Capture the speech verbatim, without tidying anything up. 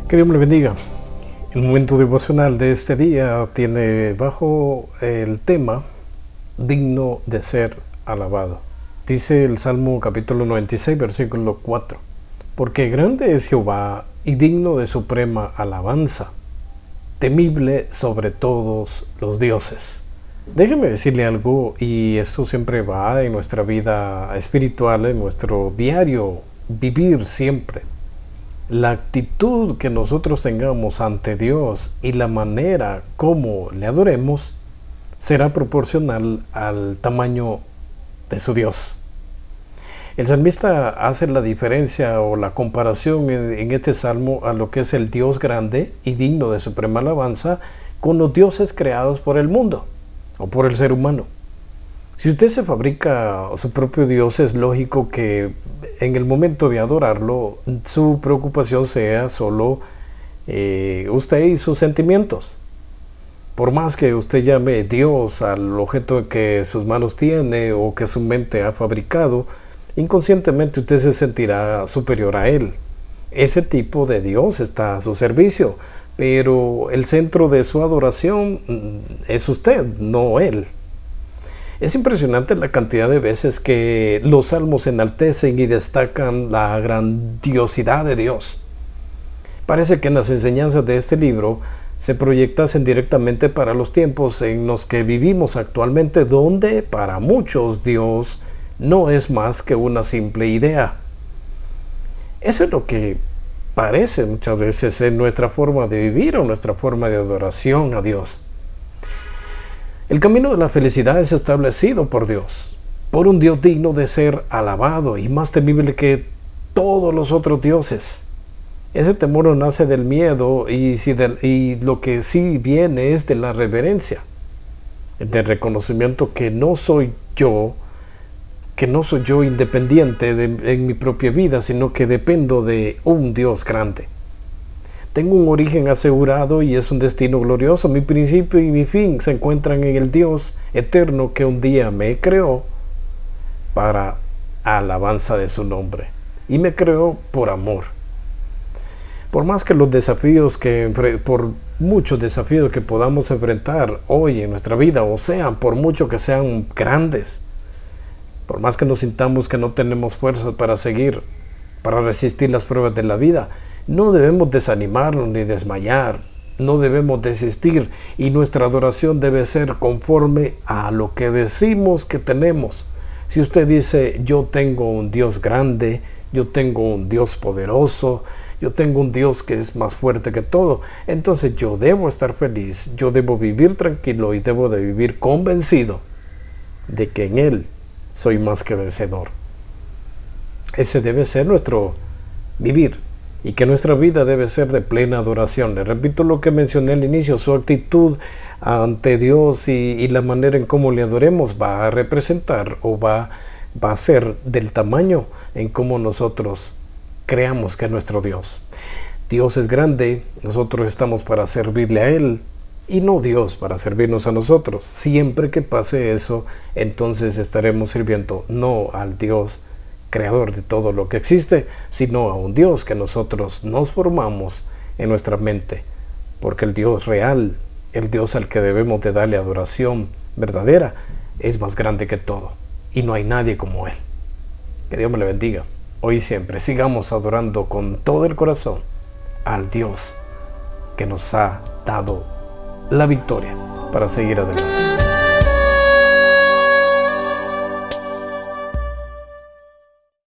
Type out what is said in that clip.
Que Dios me le bendiga. El momento devocional de este día tiene bajo el tema digno de ser alabado. Dice el Salmo capítulo noventa y seis, versículo cuatro. Porque grande es Jehová y digno de suprema alabanza, temible sobre todos los dioses. Déjeme decirle algo, y esto siempre va en nuestra vida espiritual, en nuestro diario vivir siempre. La actitud que nosotros tengamos ante Dios y la manera como le adoremos será proporcional al tamaño de su Dios. El salmista hace la diferencia o la comparación en, en este salmo a lo que es el Dios grande y digno de suprema alabanza con los dioses creados por el mundo o por el ser humano. Si usted se fabrica su propio Dios, es lógico que en el momento de adorarlo, su preocupación sea solo eh, usted y sus sentimientos. Por más que usted llame Dios al objeto que sus manos tiene o que su mente ha fabricado, inconscientemente usted se sentirá superior a él. Ese tipo de Dios está a su servicio, pero el centro de su adoración es usted, no él. Es impresionante la cantidad de veces que los salmos enaltecen y destacan la grandiosidad de Dios. Parece que en las enseñanzas de este libro se proyectasen directamente para los tiempos en los que vivimos actualmente, donde para muchos Dios no es más que una simple idea. Eso es lo que parece muchas veces en nuestra forma de vivir o nuestra forma de adoración a Dios. El camino de la felicidad es establecido por Dios, por un Dios digno de ser alabado y más temible que todos los otros dioses. Ese temor no nace del miedo y, si del, y lo que sí viene es de la reverencia, del reconocimiento que no soy yo, que no soy yo independiente de, en mi propia vida, sino que dependo de un Dios grande. Tengo un origen asegurado y es un destino glorioso. Mi principio y mi fin se encuentran en el Dios eterno que un día me creó para alabanza de su nombre. Y me creó por amor. Por más que los desafíos que, por muchos desafíos que podamos enfrentar hoy en nuestra vida, o sean, por mucho que sean grandes, por más que nos sintamos que no tenemos fuerzas para seguir, para resistir las pruebas de la vida, no debemos desanimarnos ni desmayar, no debemos desistir y nuestra adoración debe ser conforme a lo que decimos que tenemos. Si usted dice, yo tengo un Dios grande, yo tengo un Dios poderoso, yo tengo un Dios que es más fuerte que todo, entonces yo debo estar feliz, yo debo vivir tranquilo y debo de vivir convencido de que en Él soy más que vencedor. Ese debe ser nuestro vivir. Y que nuestra vida debe ser de plena adoración. Le repito lo que mencioné al inicio, su actitud ante Dios y, y la manera en cómo le adoremos va a representar o va, va a ser del tamaño en cómo nosotros creamos que es nuestro Dios. Dios es grande, nosotros estamos para servirle a Él y no Dios para servirnos a nosotros. Siempre que pase eso, entonces estaremos sirviendo no al Dios creador de todo lo que existe, sino a un Dios que nosotros nos formamos en nuestra mente, porque el Dios real, el Dios al que debemos de darle adoración verdadera, es más grande que todo, y no hay nadie como Él. Que Dios me le bendiga, hoy y siempre. Sigamos adorando con todo el corazón al Dios que nos ha dado la victoria para seguir adelante.